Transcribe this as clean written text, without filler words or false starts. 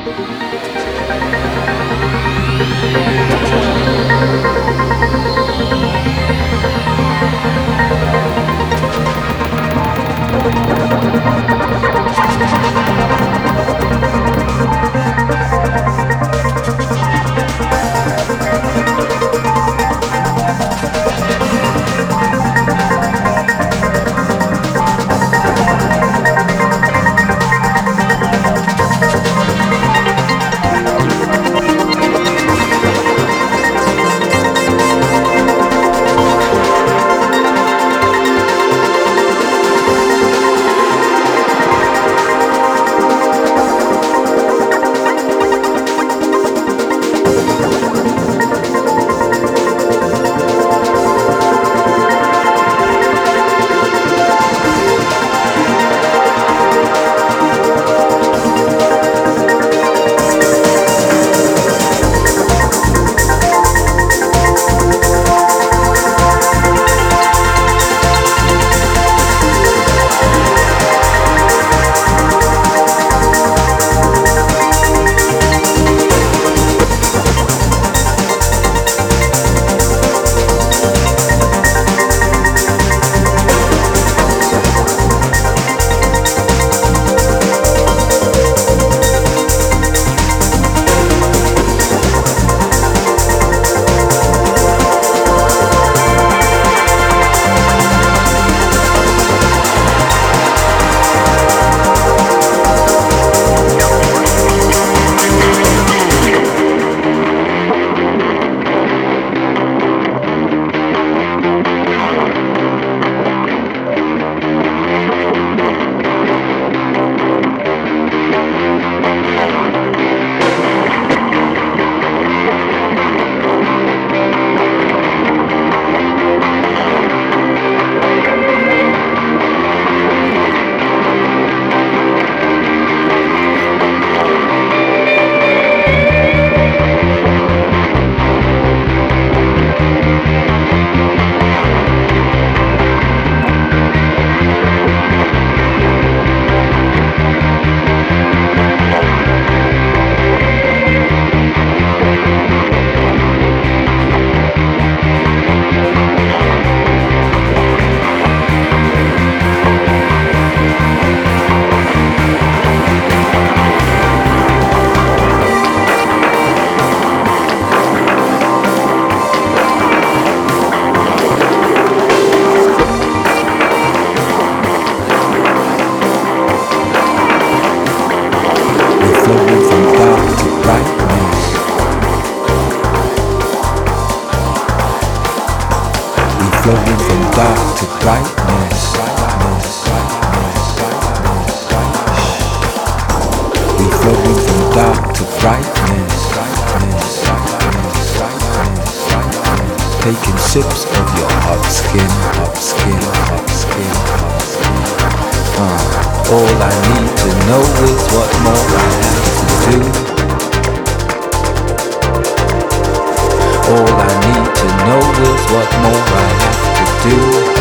flowing from dark to brightness. We flowing from dark to brightness. Taking sips of your hot skin, hot skin, hot skin, hot skin. All I need to know is what more I have to do. All I need to know is what more I have to do.